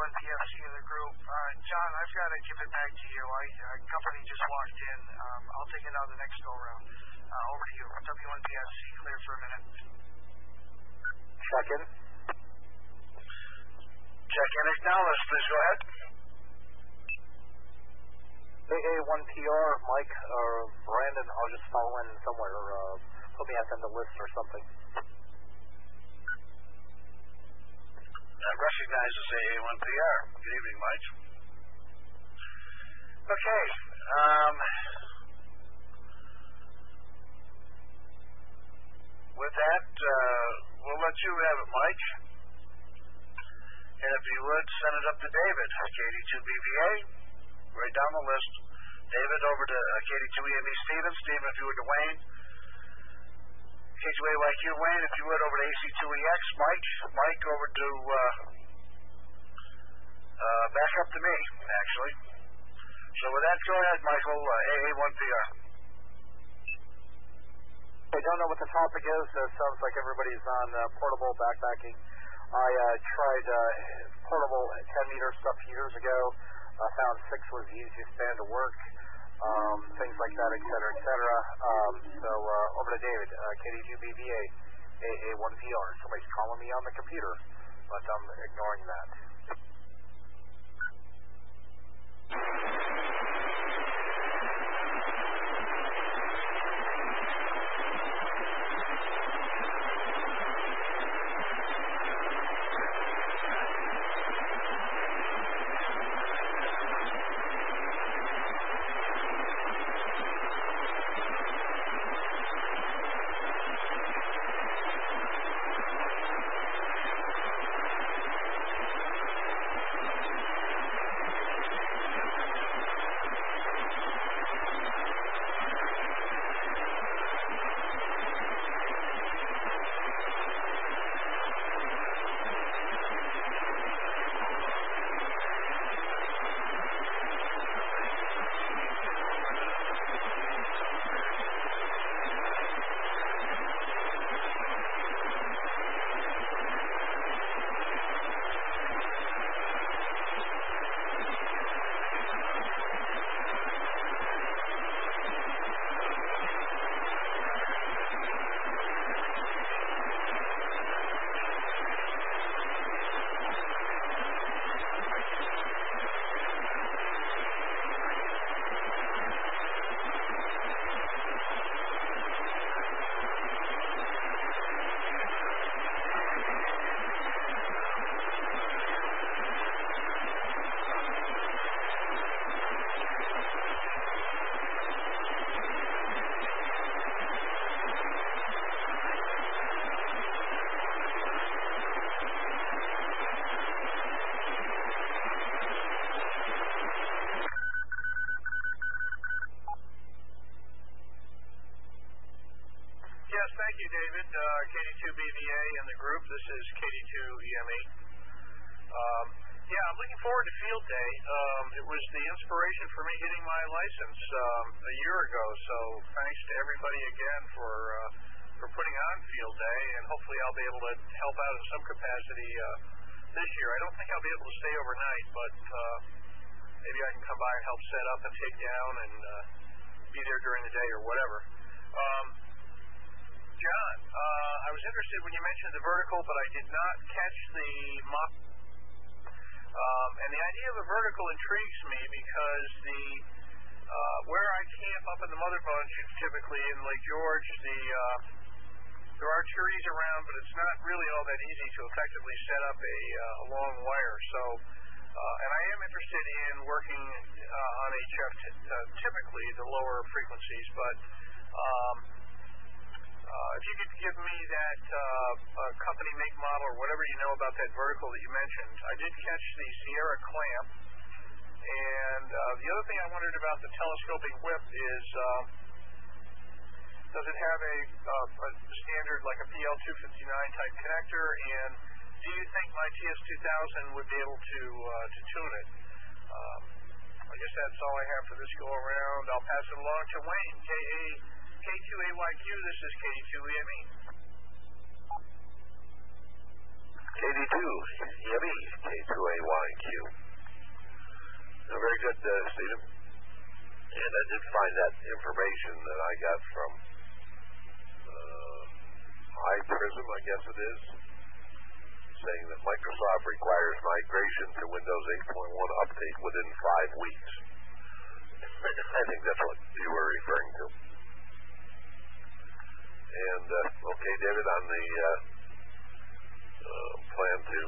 PFC in the group. John, I've got to give it back to you. Company just walked in. I'll take it on the next go-round. Over to you. W1 PFC, clear for a minute. Check in. Check in acknowledged. Please go ahead. AA1PR, Mike, or Brandon, I'll just follow in somewhere. Put me at the list or something. That recognizes AA1PR. Good evening, Mike. Okay. With that, we'll let you have it, Mike. And if you would, send it up to David, KD2BVA, right down the list. David over to KD2EME Stephen. Stephen, if you would to Wayne. K2AYQ Wayne, if you would, over to AC2EX. Mike over to, back up to me, actually. So with that, go ahead, Michael, AA1PR. I don't know what the topic is. It sounds like everybody's on portable backpacking. I tried portable 10-meter stuff years ago. I found 6 was the easiest band to work. Things like that, et cetera, et cetera. So over to David, KD2BVA, AA1PR. Somebody's calling me on the computer, but I'm ignoring that. Thank you, David. KD2BVA and the group. This is KD2EME. I'm looking forward to Field Day. It was the inspiration for me getting my license a year ago, so thanks to everybody again for putting on Field Day, and hopefully I'll be able to help out in some capacity this year. I don't think I'll be able to stay overnight, but maybe I can come by and help set up and take down and be there during the day or whatever. John, I was interested when you mentioned the vertical, but I did not catch the and the idea of a vertical intrigues me because where I camp up in the Mother Bunch, typically in Lake George, there are trees around, but it's not really all that easy to effectively set up a long wire. So, and I am interested in working on HF, typically the lower frequencies, but if you could give me that company make model or whatever you know about that vertical that you mentioned. I did catch the Sierra clamp, and the other thing I wondered about the telescoping whip is does it have a standard like a PL259 type connector, and do you think my TS2000 would be able to tune it? I guess that's all I have for this go around. I'll pass it along to Wayne, K2AYQ. This is KD2EME. KD2, EME, K2AYQ. Very good, Stephen. And I did find that information that I got from iPrism, I guess it is, saying that Microsoft requires migration to Windows 8.1 update within 5 weeks. I think that's what you were referring to. And, okay, David, on the plan to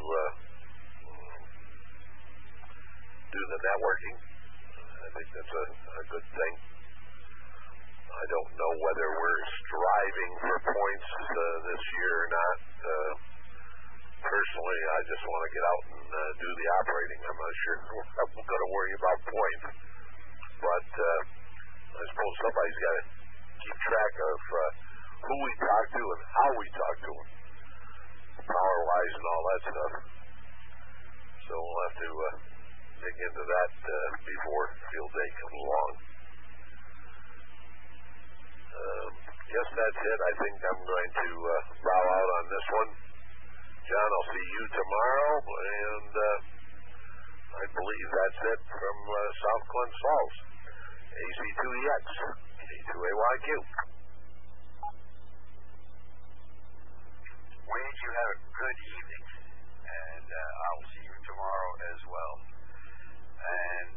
do the networking, I think that's a good thing. I don't know whether we're striving for points this year or not. Personally, I just want to get out and do the operating. I'm not sure I'm going to worry about points. But I suppose somebody's got to keep track of who we talk to and how we talk to them, power-wise and all that stuff. So we'll have to dig into that before field day comes along. Yes, that's it. I think I'm going to bow out on this one. John, I'll see you tomorrow, and I believe that's it from South Glens Falls. AC2EX, K2AYQ. Wade, you have a good evening, and I'll see you tomorrow as well. And,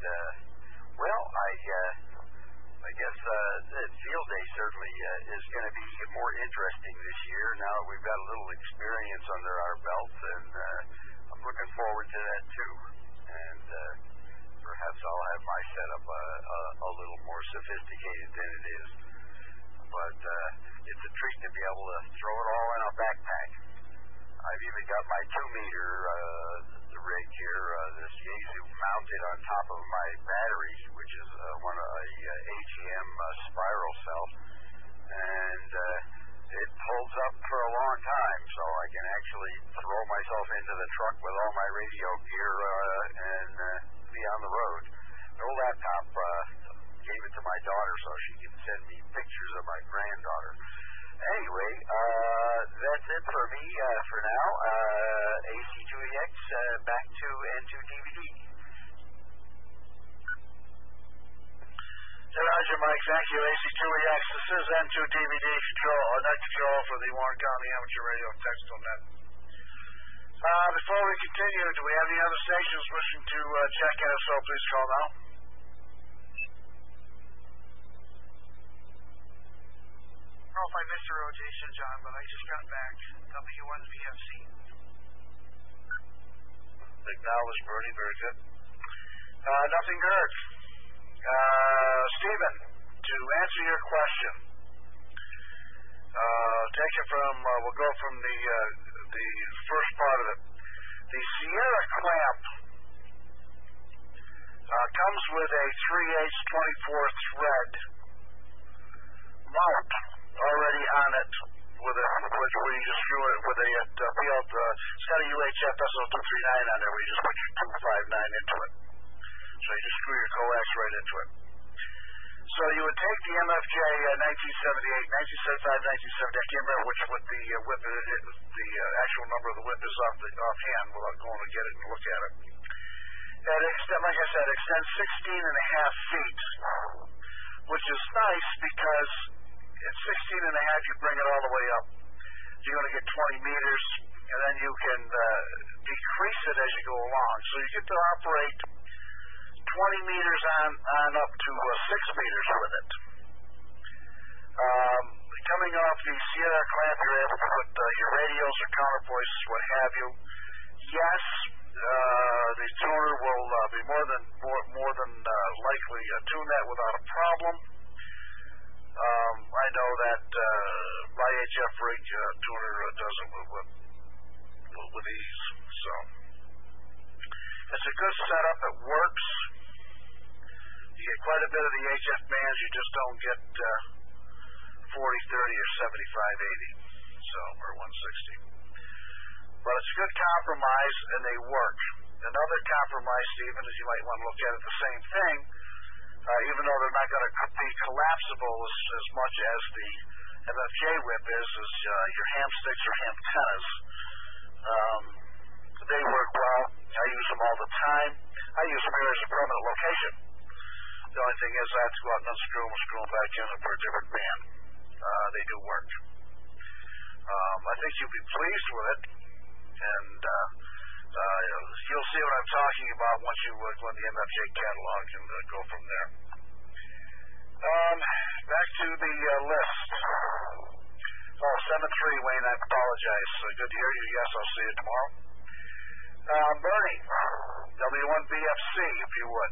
I guess the field day certainly is going to be more interesting this year now that we've got a little experience under our belts, and I'm looking forward to that too. And perhaps I'll have my setup a little more sophisticated than it is. But it's a treat to be able to throw it all in a backpack. I've even got my 2-meter rig here, this Yaesu mounted on top of my batteries, which is one of a AGM spiral cell, and it holds up for a long time, so I can actually throw myself into the truck with all my radio gear and be on the road. The old laptop gave it to my daughter so she could send me pictures of my granddaughter. Anyway, that's it for me for now. AC2EX, back to N2DVD. Roger, Mike. Thank you. AC2EX. This is N2DVD control, net control for the Warren County Amateur Radio Textile Net. Before we continue, do we have any other stations wishing to check in? If so, please call now. I don't know if I missed your rotation, John, but I just got back. W1VFC. Acknowledged, Bertie. Very good. Nothing heard. Stephen, to answer your question, take it from, we'll go from the first part of it. The Sierra clamp comes with a 3/8 24 thread mount already on it, with where you just screw it with a field. It's got a UHF SO239 on there, where you just put your 259 into it. So you just screw your coax right into it. So you would take the MFJ 1978, 1975, 1970. I can't remember which the whip the actual number of the whip is offhand without going to get it and look at it. And like I said, extends 16 and a half feet, which is nice because at 16 and a half, you bring it all the way up. You're going to get 20 meters, and then you can decrease it as you go along. So you get to operate 20 meters on up to 6 meters with it. Coming off the Sierra clamp, you're able to put your radios or counterpoises, what have you. Yes, the tuner will be more than likely tune that without a problem. I know that my HF rig tuner does it with ease. So it's a good setup. It works. You get quite a bit of the HF bands. You just don't get 40, 30, or 75, 80, so, or 160. But it's a good compromise, and they work. Another compromise, Stephen, is you might want to look at it the same thing. Even though they're not going to be collapsible as much as the MFJ whip is your ham sticks or ham tennis. They work well. I use them all the time. I use them here as a permanent location. The only thing is I have to go out and unscrew them and screw them back in for a different band. They do work. I think you'll be pleased with it, and you'll see what I'm talking about once you go in the MFJ catalog and go from there. Back to the list. 7-3, Wayne, I apologize. Good to hear you. Yes, I'll see you tomorrow. Bernie, W1BFC, if you would.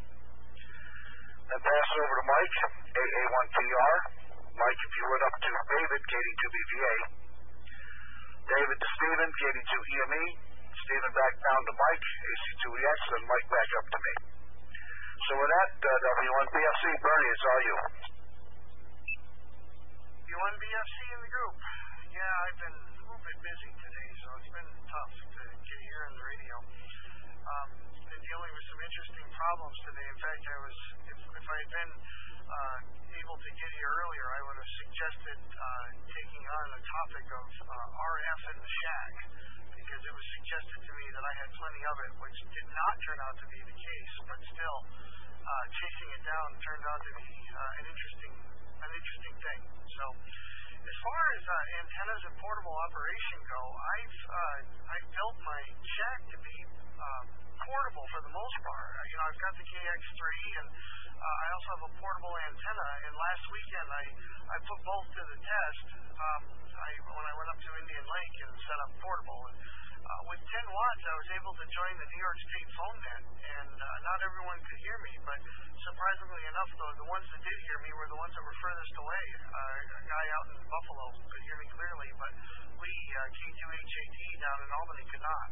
Then pass over to Mike, AA1PR. Mike, if you would, up to David, KD2BVA. David to Stephen, KD2EME. Stephen back down to Mike, AC2EX, and Mike back up to me. So with that, W1BFC, Bernie, it's all you. W1BFC in the group. Yeah, I've been a little bit busy today, so it's been tough to get here on the radio. Been dealing with some interesting problems today. In fact, if I had been able to get here earlier, I would have suggested taking on the topic of RF in the shack, because it was suggested to me that I had plenty of it, which did not turn out to be the case, but still, chasing it down turned out to be an interesting thing. So, as far as antennas and portable operation go, I've built my shack to be portable for the most part. I've got the KX3, and I also have a portable antenna. And last weekend, I put both to the test when I went up to Indian Lake and set up portable. And, with 10 watts, I was able to join the New York State phone net, and not everyone could hear me, but surprisingly enough, the ones that did hear me were the ones that were furthest away. A guy out in Buffalo could hear me clearly, but Lee, K2HAT down in Albany could not.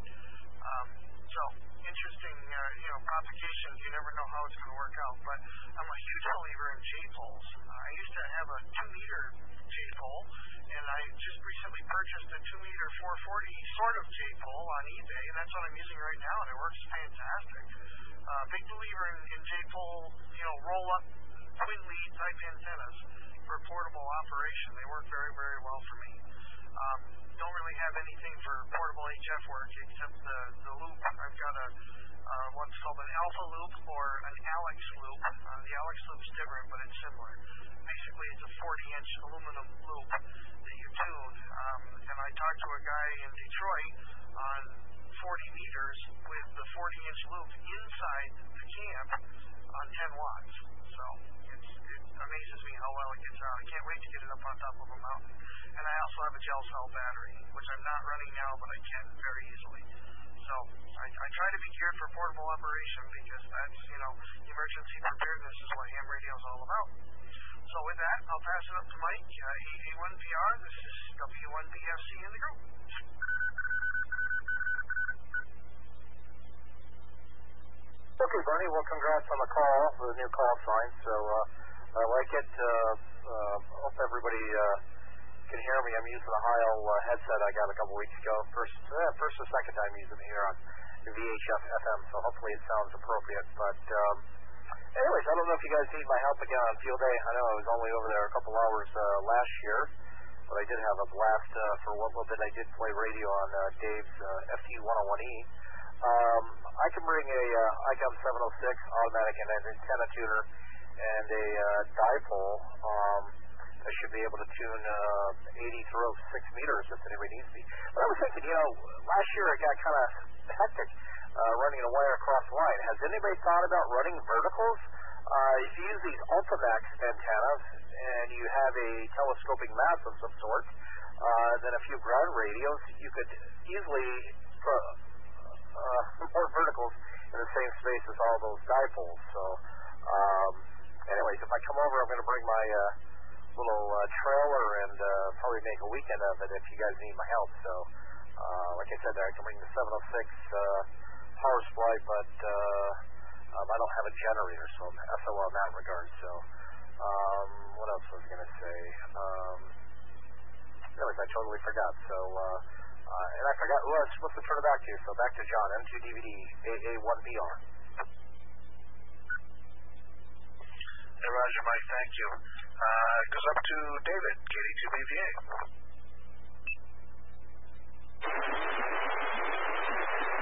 So, interesting, propagation. You never know how it's going to work out, but I'm a huge believer in J-poles. I used to have a 2-meter J-pole, and I just recently purchased a 2-meter 440 sort of J-pole on eBay, and that's what I'm using right now, and it works fantastic. Big believer in J-pole, roll-up, twin lead type antennas for portable operation. They work very, very well for me. Don't really have anything for portable HF work except the loop. I've got what's called an alpha loop or an Alex loop. The Alex loop's different, but it's similar. Basically, it's a 40-inch aluminum loop that you tune. And I talked to a guy in Detroit on 40 meters with the 40-inch loop inside the camp on 10 watts. So it amazes me how well it gets out. I can't wait to get it up on top of a mountain. And I also have a gel cell battery, which I'm not running now, but I can very easily. So I try to be geared for portable operation because that's, emergency preparedness is what ham radio is all about. So with that, I'll pass it up to Mike, AA1PR. This is W1BFC in the group. Okay, Bernie, well, congrats on the call, the new call sign. So I like it. Hope everybody can hear me. I'm using the Heil headset I got a couple weeks ago. First or second time using it here on VHF FM, so hopefully it sounds appropriate. But anyways, I don't know if you guys need my help again on field day. I know I was only over there a couple hours last year, but I did have a blast for what little bit I did play radio on Dave's FT101E. I can bring a ICOM 706 automatic and an antenna tuner and a dipole. I should be able to tune 80 through 6 meters if anybody needs me. But I was thinking, last year it got kind of hectic running a wire across the line. Has anybody thought about running verticals? If you use these Ultimax antennas and you have a telescoping mast of some sort, then a few ground radios, you could easily put more verticals in the same space as all those dipoles. So, anyways, if I come over, I'm going to bring my little trailer and probably make a weekend of it if you guys need my help. So, like I said, I can bring the 706 power supply, but I don't have a generator, so I'm SOL in that regard. So, what else was I going to say? Anyways, I totally forgot. So, and I forgot who I was supposed to turn it back to. So, back to John, M2DVD, AA1BR. Hey, Roger, Mike, thank you. It goes up to David, KD2BVA.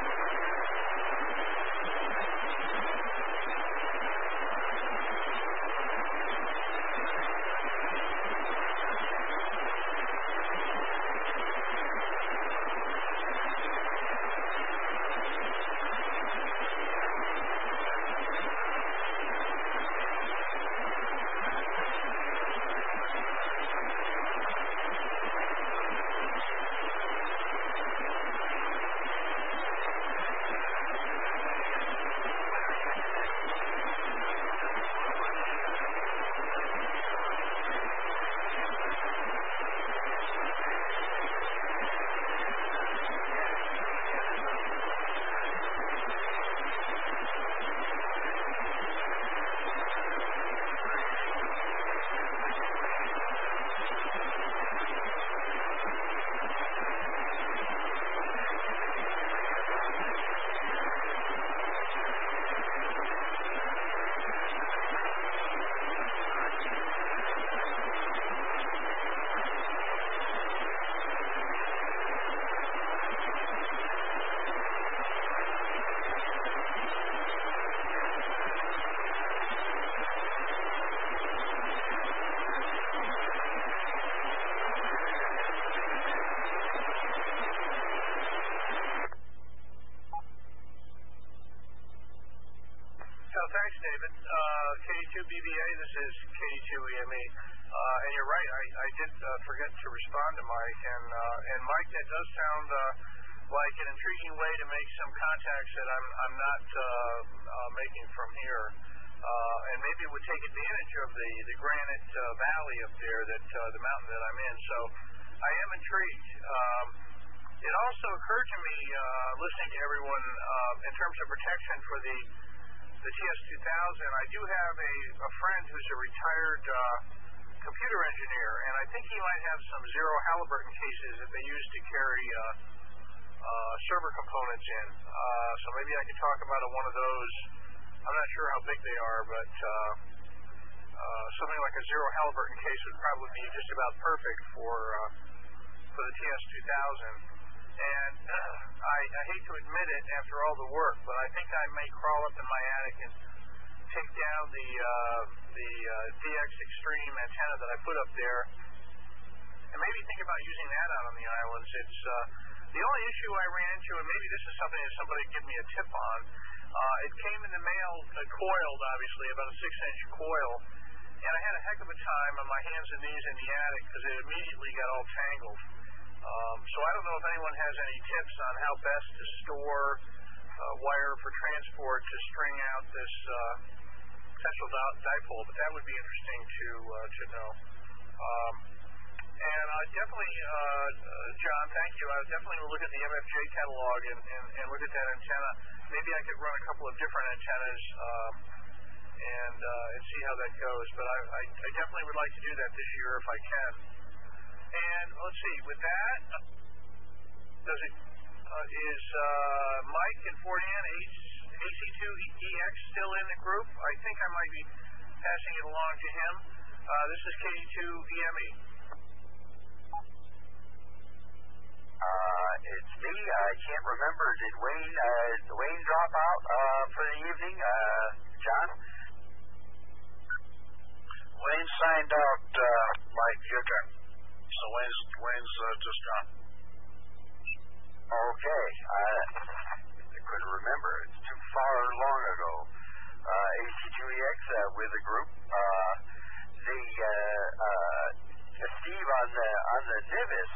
thanks, David. KD2BBA, this is KD2EME. And you're right, I did forget to respond to Mike. And Mike, that does sound like an intriguing way to make some contacts that I'm not making from here. And maybe it would take advantage of the granite valley up there, the mountain that I'm in. So I am intrigued. It also occurred to me, listening to everyone, in terms of protection for the TS-2000, I do have a friend who's a retired computer engineer, and I think he might have some Zero Halliburton cases that they use to carry server components in. So maybe I could talk about one of those. I'm not sure how big they are, but something like a Zero Halliburton case would probably be just about perfect for the TS-2000. And I hate to admit it after all the work, but I think I may crawl up in my attic and take down the DX Extreme antenna that I put up there, and maybe think about using that out on the islands. It's the only issue I ran into, and maybe this is something that somebody could give me a tip on. It came in the mail coiled, obviously, about a 6-inch coil, and I had a heck of a time on my hands and knees in the attic because it immediately got all tangled. So I don't know if anyone has any tips on how best to store wire for transport to string out this potential dipole, but that would be interesting to know. And I definitely, John, thank you. I definitely will look at the MFJ catalog and look at that antenna. Maybe I could run a couple of different antennas and see how that goes. But I definitely would like to do that this year if I can. And let's see, with that, is Mike and Fort Ann AC2EX still in the group? I think I might be passing it along to him. This is KD2EME. It's me. I can't remember. Did Wayne drop out for the evening? John? Wayne signed out, Mike, your turn. So Wayne's just gone. Okay. I couldn't remember. It's too far long ago. AC2EX with the group. Steve on the Nivis,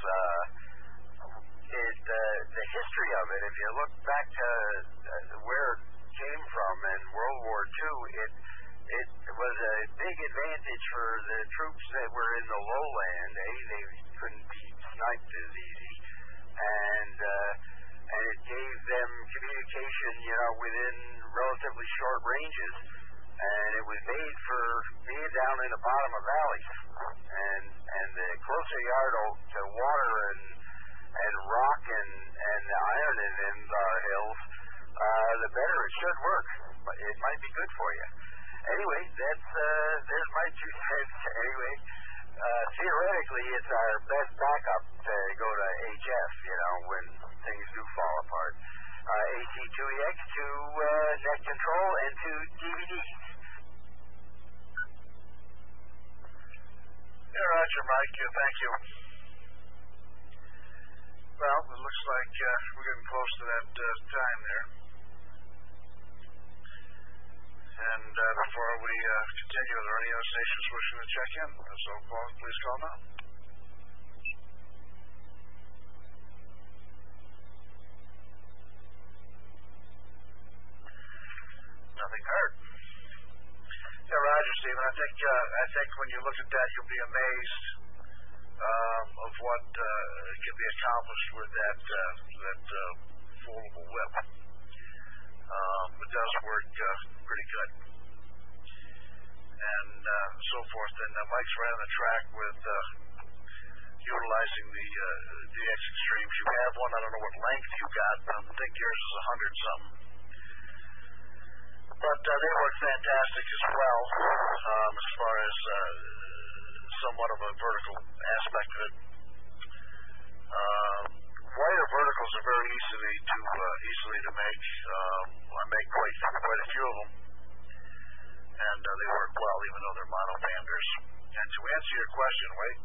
the history of it, if you look back to where it came from in World War II, it was a big advantage for the troops that were in the lowland. They couldn't be sniped as easy, and it gave them communication, within relatively short ranges. And it was made for being down in the bottom of valleys, and the closer you are to water and rock and iron in our hills, the better it should work. It might be good for you. Anyway, there's my 2 cents. Anyway, theoretically, it's our best backup to go to HF, when things do fall apart. AC2EX to net control and to DVDs. Yeah, Roger, Mike. Thank you. Well, it looks like we're getting close to that time there. And before we continue, are there any other stations wishing to check in? So, please call now. Nothing heard. Yeah, Roger, Stephen. I think when you look at that, you'll be amazed of what can be accomplished with that foldable whip. It does work pretty good, and so forth. And Mike's right on the track with utilizing the DX Extremes. You have one. I don't know what length you got, but I think yours is 100-something. But they work fantastic as well, as far as somewhat of a vertical aspect of it. Wider verticals are very easily to make. I make quite a few of them, and they work well, even though they're monobanders. And to answer your question, Wade,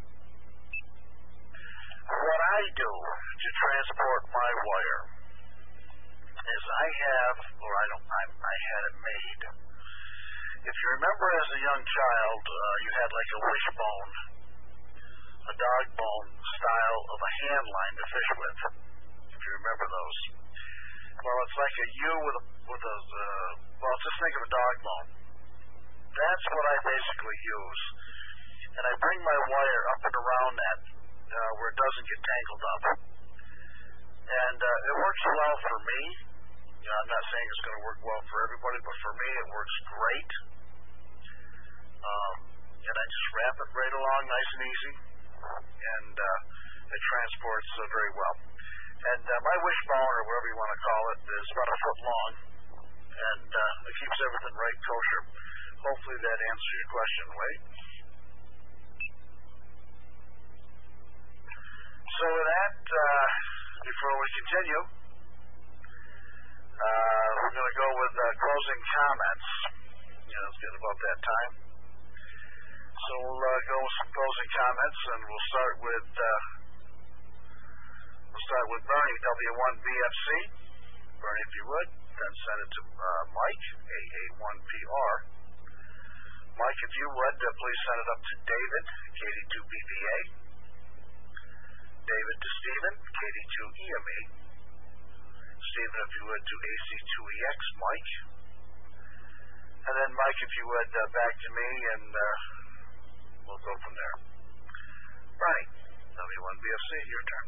what I do to transport my wire is I had it made if you remember as a young child, you had like a wishbone, a dog bone style of a hand line to fish with, if you remember those. Well, it's like a U with a well, just think of a dog bone. That's what I basically use. And I bring my wire up and around that where it doesn't get tangled up. And it works well for me. You know, I'm not saying it's going to work well for everybody, but for me it works great. And I just wrap it right along nice and easy. And it transports very well. And my wishbone, or whatever you want to call it, is about a foot long. And it keeps everything right kosher. Hopefully that answers your question, Wade. So with that, before we continue, we're going to go with closing comments. You know, it's getting about that time. So we'll go with some closing comments, and we'll start with Bernie, W1BFC. Bernie, if you would, then send it to Mike, AA1PR. Mike, if you would, please send it up to David, KD2BVA. David to Stephen, KD2EME. Stephen, if you would, to AC2EX, Mike. And then Mike, if you would, back to me, and we'll go from there. Bernie, W1BFC, your turn.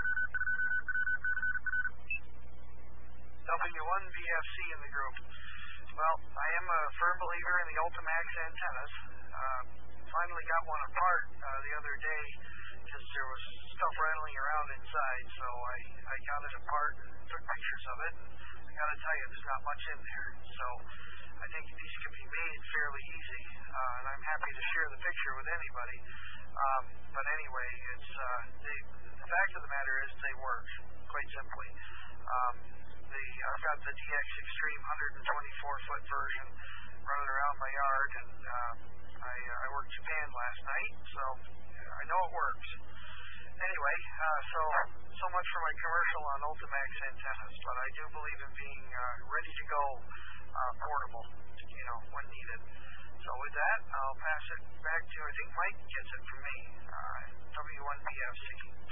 W1BFC in the group. Well, I am a firm believer in the Ultimax antennas. Finally got one apart the other day because there was stuff rattling around inside, so I got it apart and took pictures of it. And I got to tell you, there's not much in there. So I think these can be made fairly easy, and I'm happy to share the picture with anybody. But anyway, it's the fact of the matter is they work, quite simply. I've got the DX Extreme 124-foot version running around my yard, and I worked Japan last night, so I know it works. Anyway, so much for my commercial on Ultimax antennas, but I do believe in being ready to go portable, you know, when needed. So with that, I'll pass it back to, I think Mike gets it from me, W1BFC.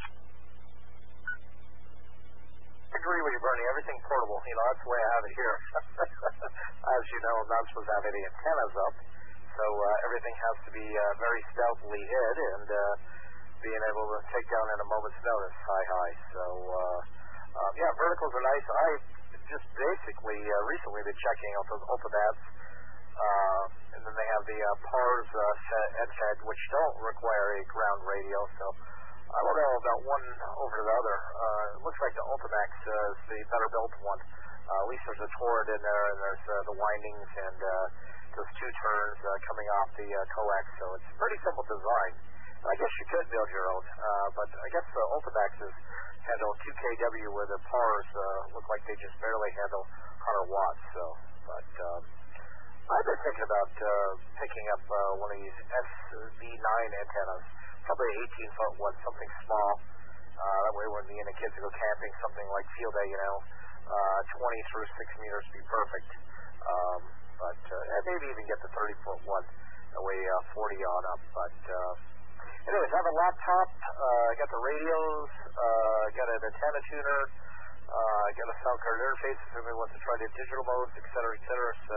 I agree with you, Bernie. Everything portable. You know, that's the way I have it here. As you know, I'm not supposed to have any antennas up, so everything has to be very stealthily hid and being able to take down at a moment's notice. Hi. So, yeah, verticals are nice. I just basically recently been checking out those Ultimats, and then they have the PARS headset, which don't require a ground radio, so I don't know about one over the other. It looks like the Ultimax is the better built one. At least there's a torrid in there, and there's the windings and those two turns coming off the coax. So it's a pretty simple design. I guess you could build your own, but I guess the Ultimaxes handle 2 kW where the PARS look like they just barely handle 100 watts. So, but I've been thinking about picking up one of these SV9 antennas. Probably an 18-foot one, something small. That way when me and the kids go camping, something like field day, 20 through 6 meters would be perfect. But maybe even get the 30-foot one, that way 40 on up. But anyways, I have a laptop, I got the radios, I got an antenna tuner, I got a sound card interface if anybody wants to try the digital modes, et cetera, et cetera. So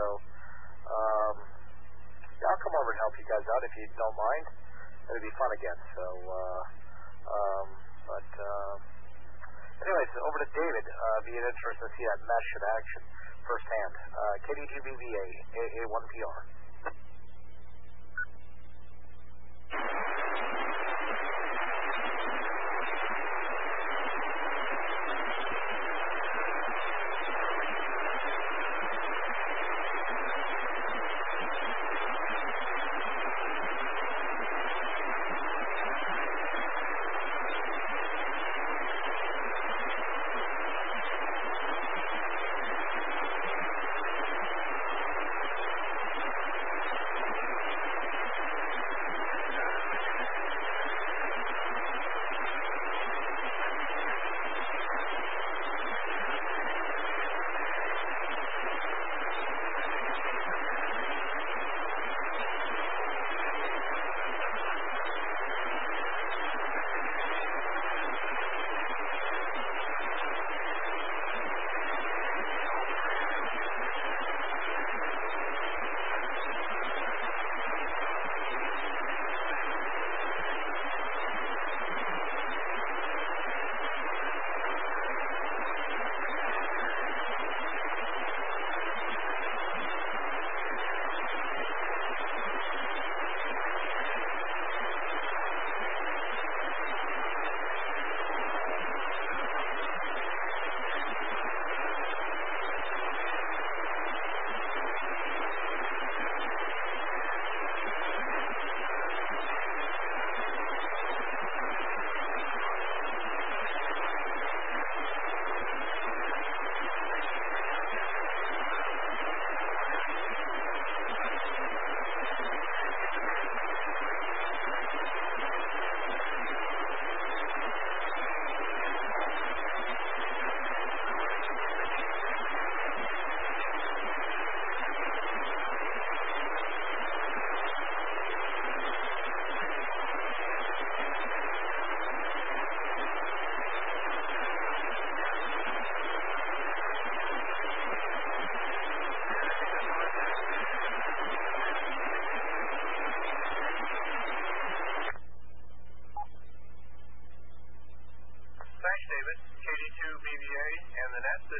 yeah, I'll come over and help you guys out if you don't mind. It'll be fun again. So, anyways, over to David. Be interested to see that mesh in action firsthand. KD2BVA, AA1PR.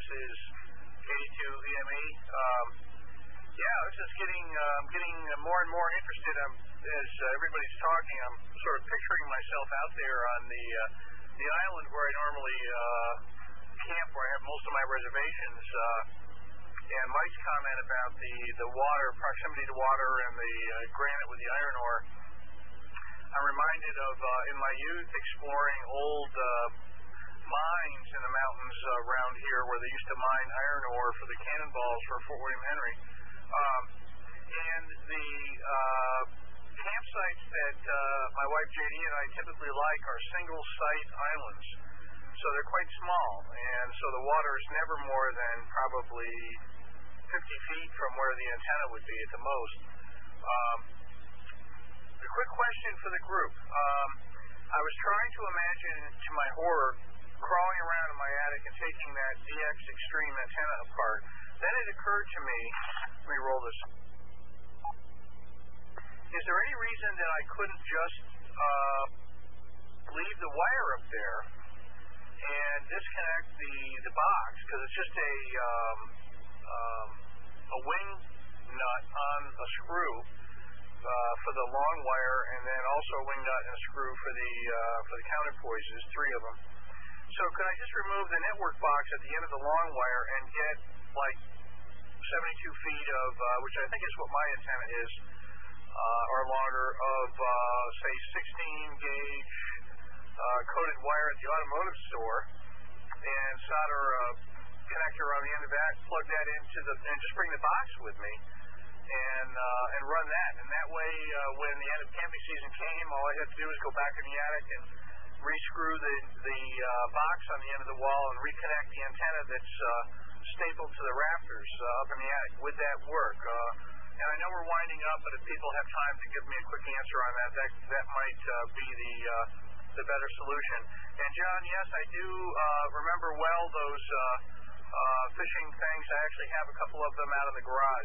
This is K2EME. Yeah, this is getting more and more interested. As everybody's talking, I'm sort of picturing myself out there on the island where I normally camp, where I have most of my reservations. And Mike's comment about the water, proximity to water, and the granite with the iron ore. I'm reminded of in my youth exploring old mines in the mountains around here where they used to mine iron ore for the cannonballs for Fort William Henry. And the campsites that my wife JD and I typically like are single site islands. So they're quite small, and so the water is never more than probably 50 feet from where the antenna would be at the most. A quick question for the group. I was trying to imagine, to my horror, crawling around in my attic and taking that DX Extreme antenna apart. Then it occurred to me, let me roll this. Is there any reason that I couldn't just leave the wire up there and disconnect the box, because it's just a wing nut on a screw for the long wire, and then also a wing nut and a screw for the counterpoises, 3 of them. So could I just remove the network box at the end of the long wire and get like 72 feet of, which I think is what my antenna is, or longer, of say 16 gauge coated wire at the automotive store, and solder a connector on the end of that, plug that into and just bring the box with me, and run that. And that way, when the end of camping season came, all I had to do was go back in the attic and rescrew the box on the end of the wall and reconnect the antenna that's stapled to the rafters up in the attic. Would that work? And I know we're winding up, but if people have time to give me a quick answer on that, that might be the better solution. And John, yes, I do remember well those fishing things. I actually have a couple of them out in the garage.